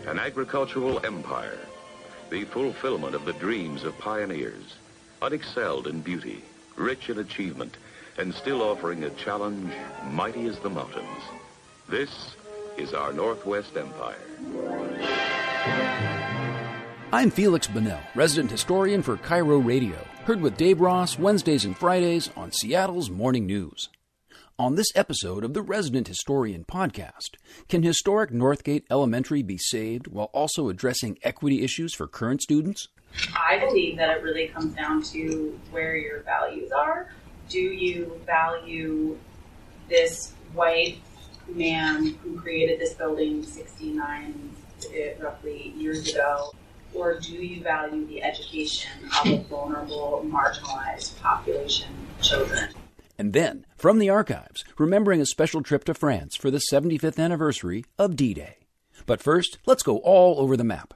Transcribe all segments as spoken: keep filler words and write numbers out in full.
an agricultural empire, the fulfillment of the dreams of pioneers, unexcelled in beauty, rich in achievement, and still offering a challenge mighty as the mountains. This is our Northwest Empire. I'm Felix Bunnell, resident historian for Cairo Radio, heard with Dave Ross Wednesdays and Fridays on Seattle's Morning News. On this episode of the Resident Historian podcast, can historic Northgate Elementary be saved while also addressing equity issues for current students? I believe that it really comes down to where your values are. Do you value this white man who created this building sixty-nine roughly years ago? Or do you value the education of a vulnerable, marginalized population, children? And then, from the archives, remembering a special trip to France for the seventy-fifth anniversary of D-Day. But first, let's go all over the map.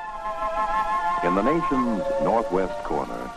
In the nation's northwest corner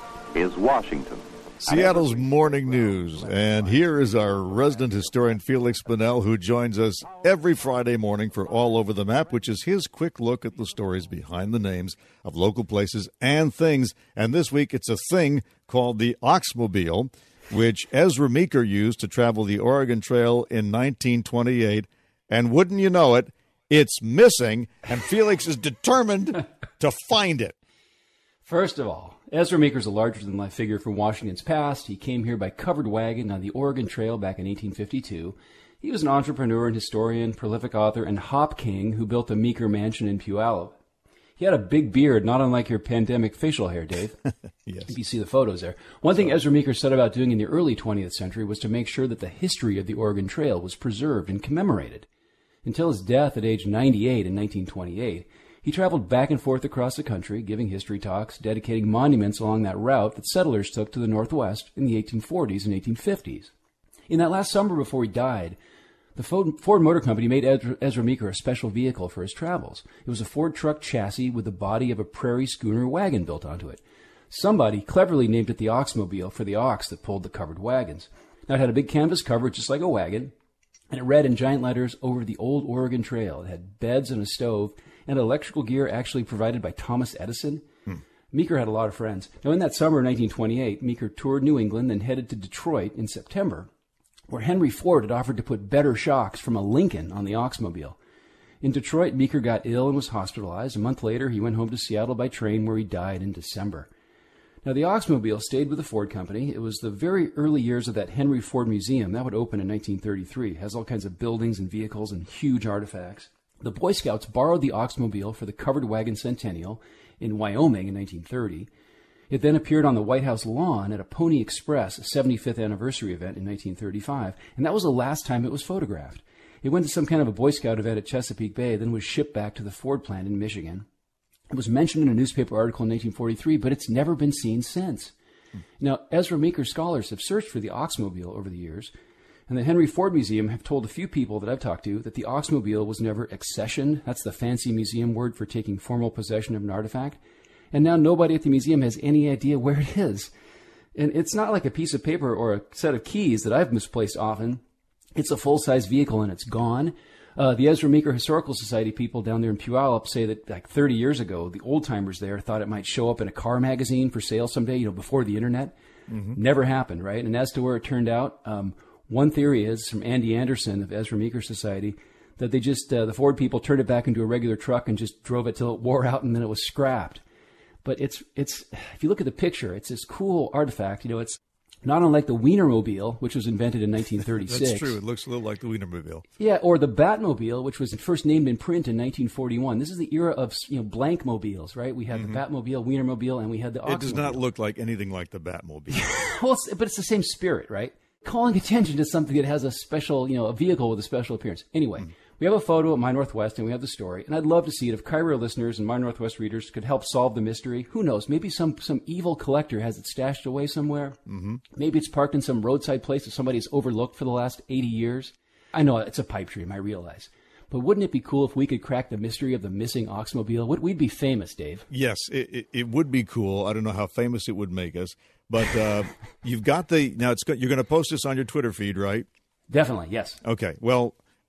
is Washington. Seattle's Morning News, and here is our resident historian Felix Bunnell, who joins us every Friday morning for All Over the Map, which is his quick look at the stories behind the names of local places and things. And this week it's a thing called the Oxmobile, which Ezra Meeker used to travel the Oregon Trail in nineteen twenty-eight. And wouldn't you know it, it's missing, and Felix is determined to find it. First of all, Ezra Meeker's a larger-than-life figure from Washington's past. He came here by covered wagon on the Oregon Trail back in eighteen fifty-two. He was an entrepreneur and historian, prolific author, and hop king who built the Meeker Mansion in Puyallup. He had a big beard, not unlike your pandemic facial hair, Dave. Yes. If you see the photos there. One thing Ezra Meeker set about doing in the early twentieth century was to make sure that the history of the Oregon Trail was preserved and commemorated. Until his death at age ninety-eight in nineteen twenty-eight, he traveled back and forth across the country, giving history talks, dedicating monuments along that route that settlers took to the Northwest in the eighteen forties and eighteen fifties. In that last summer before he died, the Ford Motor Company made Ezra Meeker a special vehicle for his travels. It was a Ford truck chassis with the body of a prairie schooner wagon built onto it. Somebody cleverly named it the Oxmobile for the ox that pulled the covered wagons. Now, it had a big canvas cover just like a wagon, and it read in giant letters, "Over the Old Oregon Trail." It had beds and a stove, and electrical gear actually provided by Thomas Edison. Hmm. Meeker had a lot of friends. Now, in that summer of nineteen twenty-eight, Meeker toured New England and headed to Detroit in September, where Henry Ford had offered to put better shocks from a Lincoln on the Oxmobile. In Detroit, Meeker got ill and was hospitalized. A month later, he went home to Seattle by train, where he died in December. Now, the Oxmobile stayed with the Ford Company. It was the very early years of that Henry Ford Museum. That would open in nineteen thirty-three. It has all kinds of buildings and vehicles and huge artifacts. The Boy Scouts borrowed the Oxmobile for the Covered Wagon Centennial in Wyoming in nineteen thirty. It then appeared on the White House lawn at a Pony Express seventy-fifth anniversary event in nineteen thirty-five, and that was the last time it was photographed. It went to some kind of a Boy Scout event at Chesapeake Bay, then was shipped back to the Ford plant in Michigan. It was mentioned in a newspaper article in nineteen forty-three, but it's never been seen since. Hmm. Now, Ezra Meeker scholars have searched for the Oxmobile over the years, and the Henry Ford Museum have told a few people that I've talked to that the Oxmobile was never accessioned. That's the fancy museum word for taking formal possession of an artifact. And now nobody at the museum has any idea where it is. And it's not like a piece of paper or a set of keys that I've misplaced often. It's a full-size vehicle and it's gone. Uh, the Ezra Meeker Historical Society people down there in Puyallup say that like thirty years ago, the old-timers there thought it might show up in a car magazine for sale someday, you know, before the internet. Mm-hmm. Never happened, right? And as to where it turned out, um, one theory is from Andy Anderson of Ezra Meeker Society that they just, uh, the Ford people turned it back into a regular truck and just drove it till it wore out and then it was scrapped. But it's, it's, if you look at the picture, it's this cool artifact. You know, it's not unlike the Wienermobile, which was invented in nineteen thirty-six. That's true. It looks a little like the Wienermobile. Yeah, or the Batmobile, which was first named in print in nineteen forty-one. This is the era of, you know, blank mobiles, right? We had mm-hmm. the Batmobile, Wienermobile, and we had the Oxmobile. It does not look like anything like the Batmobile. Well, it's, but it's the same spirit, right? Calling attention to something that has a special, you know, a vehicle with a special appearance. Anyway. Mm-hmm. We have a photo of My Northwest, and we have the story, and I'd love to see it if Cairo listeners and My Northwest readers could help solve the mystery. Who knows? Maybe some, some evil collector has it stashed away somewhere. Mm-hmm. Maybe it's parked in some roadside place that somebody's overlooked for the last eighty years. I know it's a pipe dream, I realize. But wouldn't it be cool if we could crack the mystery of the missing Oxmobile? We'd be famous, Dave. Yes, it, it, it would be cool. I don't know how famous it would make us. But uh, you've got the – now it's you're going to post this on your Twitter feed, right? Definitely, yes. Okay. Well,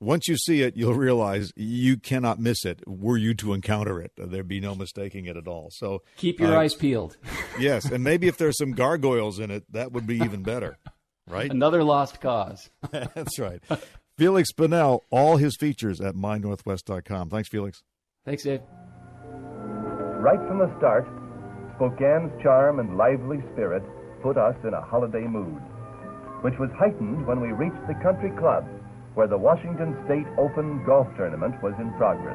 once you see it, you'll realize you cannot miss it were you to encounter it. There'd be no mistaking it at all. So keep your uh, eyes peeled. Yes, and maybe if there's some gargoyles in it, that would be even better, right? Another lost cause. That's right. Felix Bunnell, all his features at my northwest dot com. Thanks, Felix. Thanks, Dave. Right from the start, Spokane's charm and lively spirit put us in a holiday mood, which was heightened when we reached the country club, where the Washington State Open golf tournament was in progress.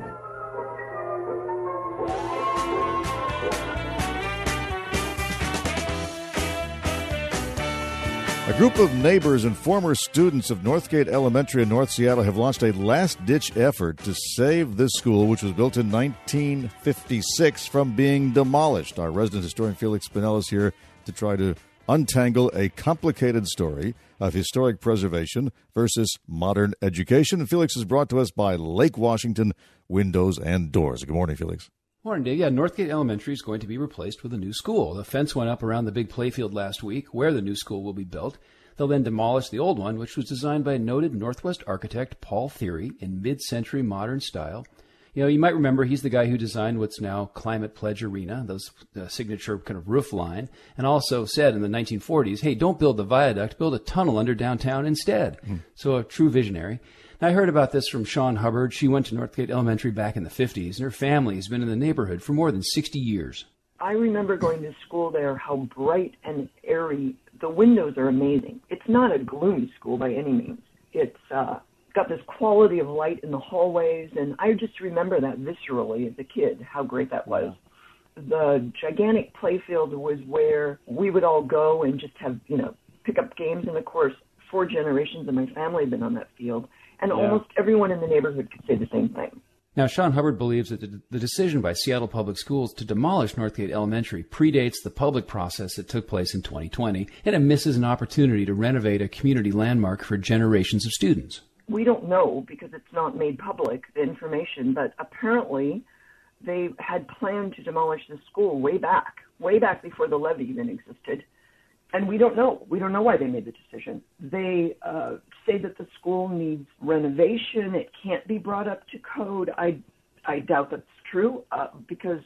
A group of neighbors and former students of Northgate Elementary in North Seattle have launched a last-ditch effort to save this school, which was built in nineteen fifty-six, from being demolished. Our resident historian Felix Bunnell is here to try to untangle a complicated story of historic preservation versus modern education. And Felix is brought to us by Lake Washington Windows and Doors. Good morning, Felix. Morning, Dave. Yeah, Northgate Elementary is going to be replaced with a new school. The fence went up around the big playfield last week where the new school will be built. They'll then demolish the old one, which was designed by noted Northwest architect Paul Thiry in mid-century modern style. You know, you might remember he's the guy who designed what's now Climate Pledge Arena, those uh, signature kind of roof line, and also said in the nineteen forties, hey, don't build the viaduct, build a tunnel under downtown instead. Mm. So a true visionary. Now, I heard about this from Sean Hubbard. She went to Northgate Elementary back in the fifties, and her family has been in the neighborhood for more than sixty years. I remember going to school there, how bright and airy. The windows are amazing. It's not a gloomy school by any means. It's uh, got this quality of light in the hallways, and I just remember that viscerally as a kid, how great that was. The gigantic playfield was where we would all go and just have, you know, pick up games, and of course, four generations of my family have been on that field. And yeah. almost everyone in the neighborhood could say the same thing. Now, Sean Hubbard believes that the, the decision by Seattle Public Schools to demolish Northgate Elementary predates the public process that took place in twenty twenty, and it misses an opportunity to renovate a community landmark for generations of students. We don't know because it's not made public, the information, but apparently they had planned to demolish the school way back, way back before the levee even existed. And we don't know. We don't know why they made the decision. They uh, say that the school needs renovation. It can't be brought up to code. I, I doubt that's true uh, because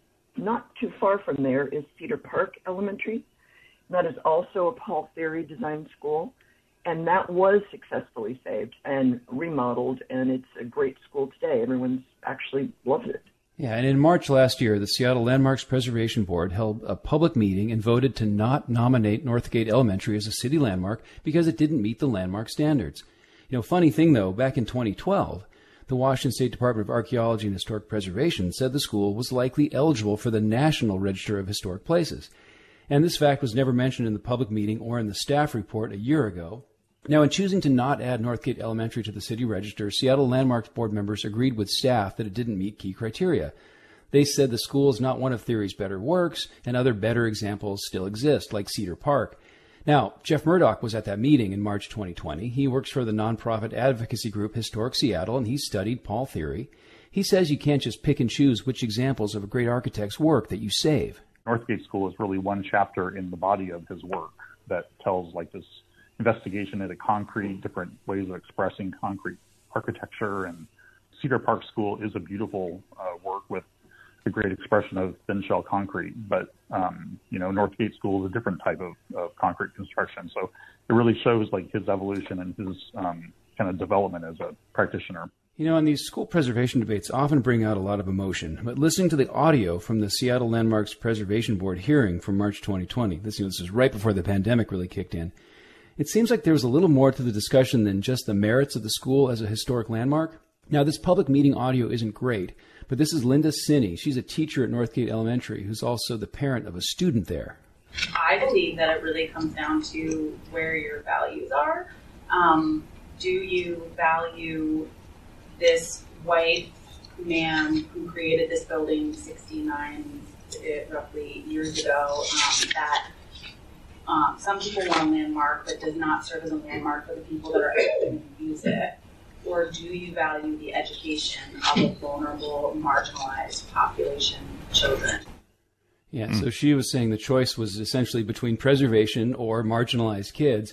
not too far from there is Cedar Park Elementary. That is also a Paul Thiry designed school. And that was successfully saved and remodeled, and it's a great school today. Everyone's actually loved it. Yeah, and in March last year, the Seattle Landmarks Preservation Board held a public meeting and voted to not nominate Northgate Elementary as a city landmark because it didn't meet the landmark standards. You know, funny thing, though, back in twenty twelve, the Washington State Department of Archaeology and Historic Preservation said the school was likely eligible for the National Register of Historic Places. And this fact was never mentioned in the public meeting or in the staff report a year ago. Now, in choosing to not add Northgate Elementary to the city register, Seattle Landmarks board members agreed with staff that it didn't meet key criteria. They said the school is not one of Thiry's better works, and other better examples still exist, like Cedar Park. Now, Jeff Murdoch was at that meeting in March twenty twenty. He works for the nonprofit advocacy group Historic Seattle, and he studied Paul Thiry. He says you can't just pick and choose which examples of a great architect's work that you save. Northgate School is really one chapter in the body of his work that tells like this investigation into concrete, different ways of expressing concrete architecture. And Cedar Park School is a beautiful uh, work with a great expression of thin shell concrete. But, um, you know, Northgate School is a different type of, of concrete construction. So it really shows like his evolution and his um, kind of development as a practitioner. You know, and these school preservation debates often bring out a lot of emotion. But listening to the audio from the Seattle Landmarks Preservation Board hearing from March twenty twenty, this, you know, this is right before the pandemic really kicked in, it seems like there was a little more to the discussion than just the merits of the school as a historic landmark. Now, this public meeting audio isn't great, but this is Linda Sinney. She's a teacher at Northgate Elementary who's also the parent of a student there. I believe that it really comes down to where your values are. Um, do you value this white man who created this building sixty-nine roughly years ago um, that Um, some people want a landmark that does not serve as a landmark for the people that are going to use it? Or do you value the education of a vulnerable, marginalized population, children? Yeah, so she was saying the choice was essentially between preservation or marginalized kids.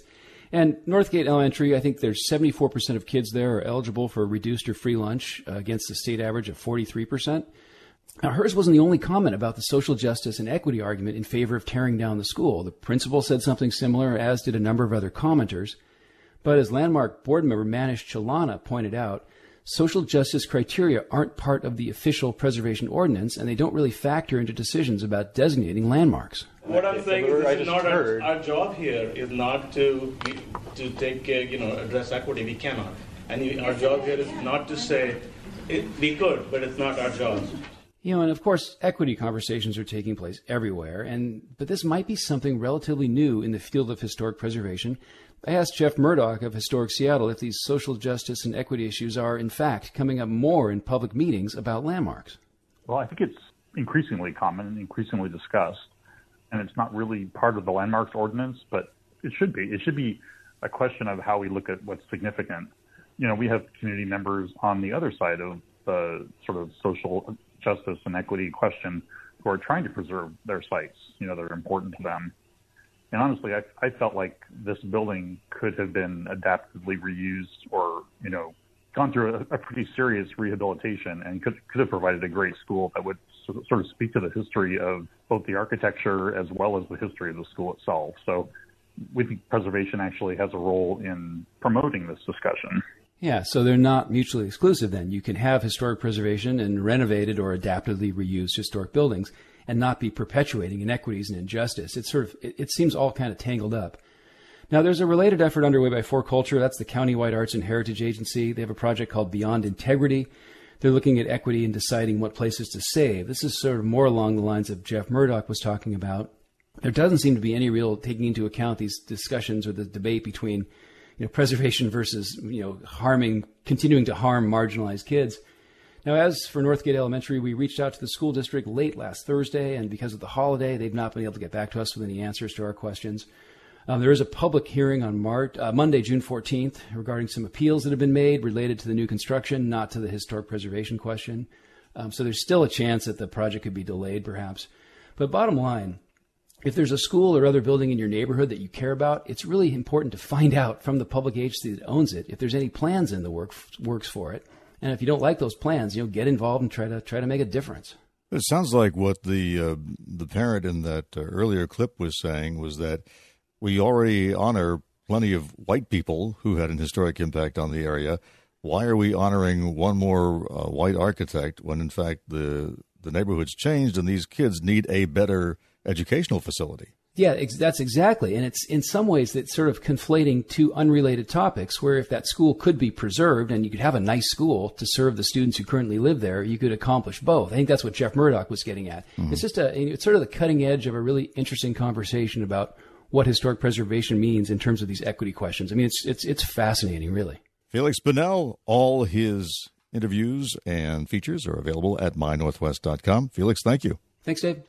And Northgate Elementary, I think there's seventy-four percent of kids there are eligible for a reduced or free lunch uh, against the state average of forty-three percent. Now, hers wasn't the only comment about the social justice and equity argument in favor of tearing down the school. The principal said something similar, as did a number of other commenters. But as Landmark board member Manish Chalana pointed out, social justice criteria aren't part of the official preservation ordinance, and they don't really factor into decisions about designating landmarks. What I'm saying is, this is not our, our job here is not to to take uh, you know address equity. We cannot, and we, our job here is not to say it, we could, but it's not our job. You know, and of course, equity conversations are taking place everywhere, and but this might be something relatively new in the field of historic preservation. I asked Jeff Murdoch of Historic Seattle if these social justice and equity issues are, in fact, coming up more in public meetings about landmarks. Well, I think it's increasingly common and increasingly discussed, and it's not really part of the landmarks ordinance, but it should be. It should be a question of how we look at what's significant. You know, we have community members on the other side of the sort of social justice and equity question who are trying to preserve their sites, you know, that are important to them. And honestly, I, I felt like this building could have been adaptively reused or, you know, gone through a, a pretty serious rehabilitation and could, could have provided a great school that would sort of speak to the history of both the architecture as well as the history of the school itself. So we think preservation actually has a role in promoting this discussion. Yeah, so they're not mutually exclusive then. You can have historic preservation and renovated or adaptively reused historic buildings and not be perpetuating inequities and injustice. It's sort of, it, it seems all kind of tangled up. Now, there's a related effort underway by For Culture. That's the Countywide Arts and Heritage Agency. They have a project called Beyond Integrity. They're looking at equity and deciding what places to save. This is sort of more along the lines of Jeff Murdoch was talking about. There doesn't seem to be any real taking into account these discussions or the debate between you know, preservation versus, you know, harming, continuing to harm marginalized kids. Now, as for Northgate Elementary, we reached out to the school district late last Thursday, and because of the holiday, they've not been able to get back to us with any answers to our questions. Um, there is a public hearing on March, uh, Monday, June fourteenth, regarding some appeals that have been made related to the new construction, not to the historic preservation question. Um, so there's still a chance that the project could be delayed, perhaps. But bottom line, if there's a school or other building in your neighborhood that you care about, it's really important to find out from the public agency that owns it if there's any plans in the work, works for it. And if you don't like those plans, you know, get involved and try to try to make a difference. It sounds like what the uh, the parent in that uh, earlier clip was saying was that we already honor plenty of white people who had an historic impact on the area. Why are we honoring one more uh, white architect when, in fact, the the neighborhood's changed and these kids need a better educational facility? Yeah, ex- that's exactly. And it's in some ways that's sort of conflating two unrelated topics where if that school could be preserved and you could have a nice school to serve the students who currently live there, you could accomplish both. I think that's what Jeff Murdoch was getting at. Mm-hmm. It's just a, it's sort of the cutting edge of a really interesting conversation about what historic preservation means in terms of these equity questions. I mean, it's, it's, it's fascinating, really. Felix Bunnell, all his interviews and features are available at my northwest dot com. Felix, thank you. Thanks, Dave.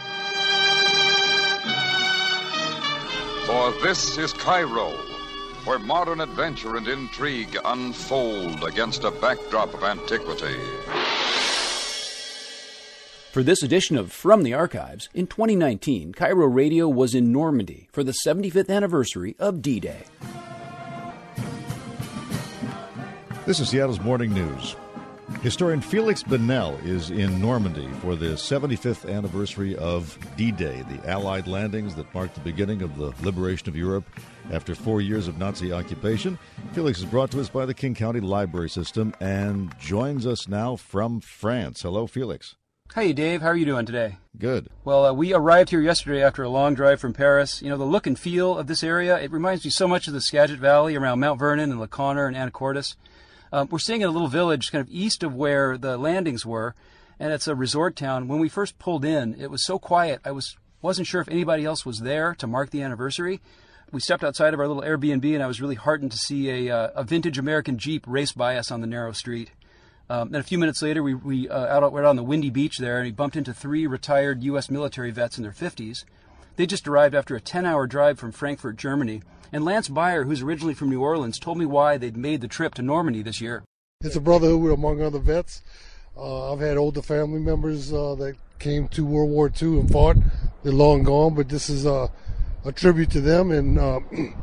For this is Cairo, where modern adventure and intrigue unfold against a backdrop of antiquity. For this edition of From the Archives, in twenty nineteen, Cairo Radio was in Normandy for the seventy-fifth anniversary of D-Day. This is Seattle's Morning News. Historian Felix Bunnell is in Normandy for the seventy-fifth anniversary of D-Day, the Allied landings that marked the beginning of the liberation of Europe after four years of Nazi occupation. Felix is brought to us by the King County Library System and joins us now from France. Hello, Felix. Hey, Dave. How are you doing today? Good. Well, uh, we arrived here yesterday after a long drive from Paris. You know, the look and feel of this area, it reminds me so much of the Skagit Valley around Mount Vernon and La Conner and Anacortes. Um, we're staying in a little village kind of east of where the landings were, and it's a resort town. When we first pulled in, it was so quiet, I was, wasn't sure if anybody else was there to mark the anniversary. We stepped outside of our little Airbnb, and I was really heartened to see a, uh, a vintage American Jeep race by us on the narrow street. Um, then a few minutes later, we, we uh, out, we're out on the windy beach there, and we bumped into three retired U S military vets in their fifties. They just arrived after a ten-hour drive from Frankfurt, Germany. And Lance Beyer, who's originally from New Orleans, told me why they'd made the trip to Normandy this year. It's a brotherhood among other vets. Uh, I've had older family members uh, that came to World War Two and fought. They're long gone, but this is uh, a tribute to them. And uh,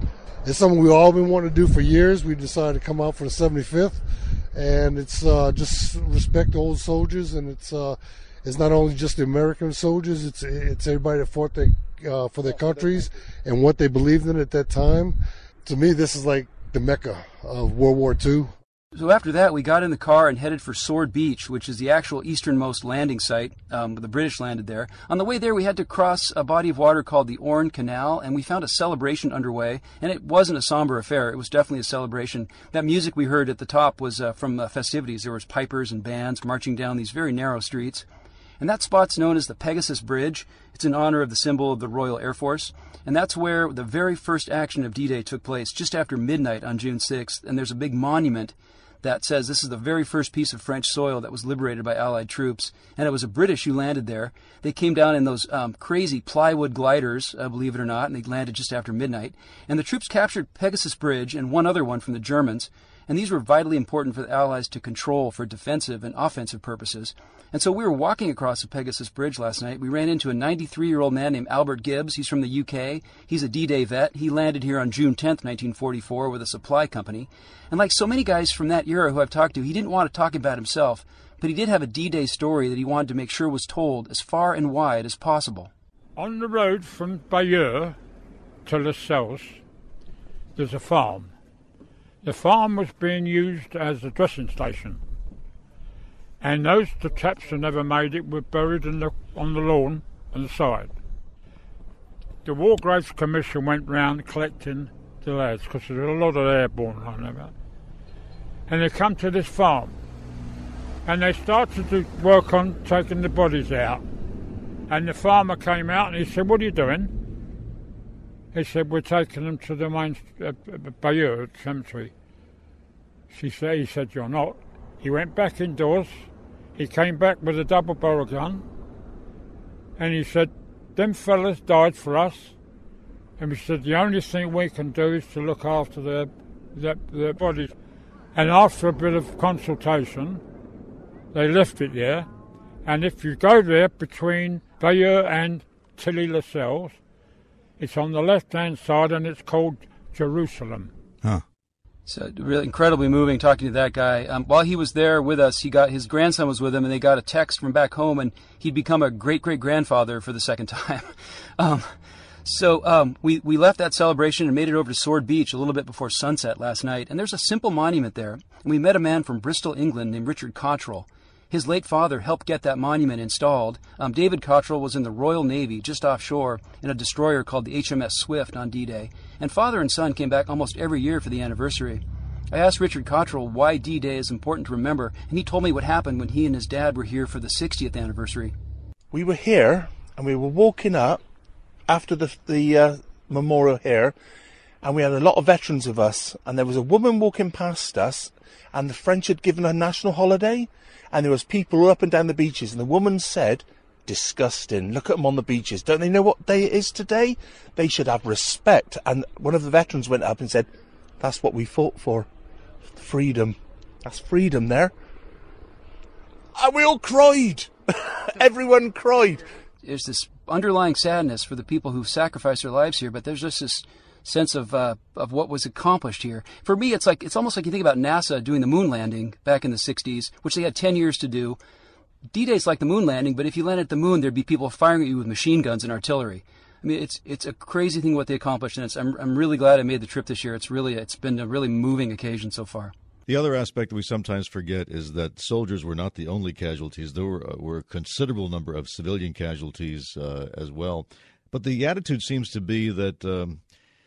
it's something we've all been wanting to do for years. We decided to come out for the seventy-fifth, and it's uh, just respect the old soldiers, and it's uh, it's not only just the American soldiers, it's it's everybody that fought their, uh, for their countries and what they believed in at that time. To me, this is like the Mecca of World War Two. So after that, we got in the car and headed for Sword Beach, which is the actual easternmost landing site. Um, the British landed there. On the way there, we had to cross a body of water called the Orne Canal, and we found a celebration underway. And it wasn't a somber affair. It was definitely a celebration. That music we heard at the top was uh, from uh, festivities. There was pipers and bands marching down these very narrow streets. And that spot's known as the Pegasus Bridge. It's in honor of the symbol of the Royal Air Force. And that's where the very first action of D-Day took place, just after midnight on June sixth. And there's a big monument that says this is the very first piece of French soil that was liberated by Allied troops. And it was a British who landed there. They came down in those um, crazy plywood gliders, uh, believe it or not, and they landed just after midnight. And the troops captured Pegasus Bridge and one other one from the Germans. And these were vitally important for the Allies to control for defensive and offensive purposes. And so we were walking across the Pegasus Bridge last night. We ran into a ninety-three-year-old man named Albert Gibbs. He's from the U K. He's a D-Day vet. He landed here on June tenth, nineteen forty-four with a supply company. And like so many guys from that era who I've talked to, he didn't want to talk about himself, but he did have a D-Day story that he wanted to make sure was told as far and wide as possible. On the road from Bayeux to Les Selles, there's a farm. The farm was being used as a dressing station. And those the chaps who never made it were buried in the, on the lawn on the side. The War Graves Commission went round collecting the lads, because there's a lot of airborne on there. And they come to this farm, and they started to work on taking the bodies out. And the farmer came out and he said, "What are you doing?" He said, "We're taking them to the main uh, Bayeux cemetery." She said, he said, "You're not." He went back indoors. He came back with a double barrel gun, and he said, "Them fellas died for us," and we said, "The only thing we can do is to look after their, their, their bodies." And after a bit of consultation, they left it there. And if you go there between Bayeux and Tilly-les-Selles, it's on the left-hand side, and it's called Jerusalem. Huh. So really incredibly moving talking to that guy. Um, while he was there with us, he got his grandson was with him, and they got a text from back home, and he'd become a great-great-grandfather for the second time. um, so um, we, we left that celebration and made it over to Sword Beach a little bit before sunset last night, and there's a simple monument there. And we met a man from Bristol, England named Richard Cottrell. His late father helped get that monument installed. Um, David Cottrell was in the Royal Navy just offshore in a destroyer called the H M S Swift on D-Day. And father and son came back almost every year for the anniversary. I asked Richard Cottrell why D-Day is important to remember, and he told me what happened when he and his dad were here for the sixtieth anniversary. We were here, and we were walking up after the, the uh, memorial here, and we had a lot of veterans with us, and there was a woman walking past us, and the French had given her national holiday, and there was people up and down the beaches, and the woman said, "Disgusting, look at them on the beaches. Don't they know what day it is today? They should have respect." And one of the veterans went up and said, "That's what we fought for. Freedom. That's freedom there." And we all cried. Everyone cried. There's this underlying sadness for the people who've sacrificed their lives here, but there's just this sense of uh, of what was accomplished here. For me, it's like it's almost like you think about NASA doing the moon landing back in the sixties, which they had ten years to do. D-Day's like the moon landing, but if you landed at the moon, there'd be people firing at you with machine guns and artillery. I mean, it's it's a crazy thing what they accomplished, and it's, I'm I'm really glad I made the trip this year. It's really it's been a really moving occasion so far. The other aspect we sometimes forget is that soldiers were not the only casualties. There were, uh, were a considerable number of civilian casualties uh, as well. But the attitude seems to be that um,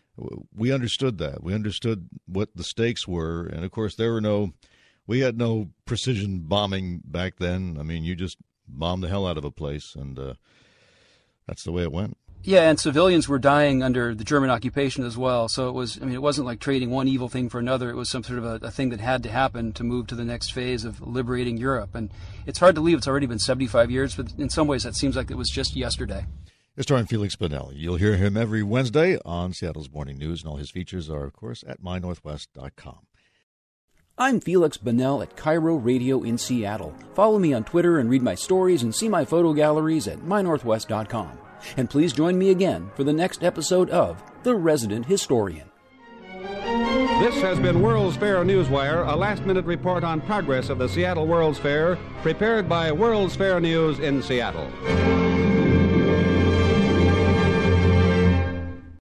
we understood that. We understood what the stakes were. And, of course, there were no – we had no precision bombing back then. I mean, you just bombed the hell out of a place, and uh, that's the way it went. Yeah, and civilians were dying under the German occupation as well. So it was, I mean, it wasn't like trading one evil thing for another. It was some sort of a, a thing that had to happen to move to the next phase of liberating Europe. And it's hard to believe it's already been seventy-five years, but in some ways that seems like it was just yesterday. Historian Felix Bonelli. You'll hear him every Wednesday on Seattle's Morning News, and all his features are, of course, at my northwest dot com. I'm Felix Bonnell at Cairo Radio in Seattle. Follow me on Twitter and read my stories and see my photo galleries at my northwest dot com. And please join me again for the next episode of The Resident Historian. This has been World's Fair Newswire, a last-minute report on progress of the Seattle World's Fair, prepared by World's Fair News in Seattle.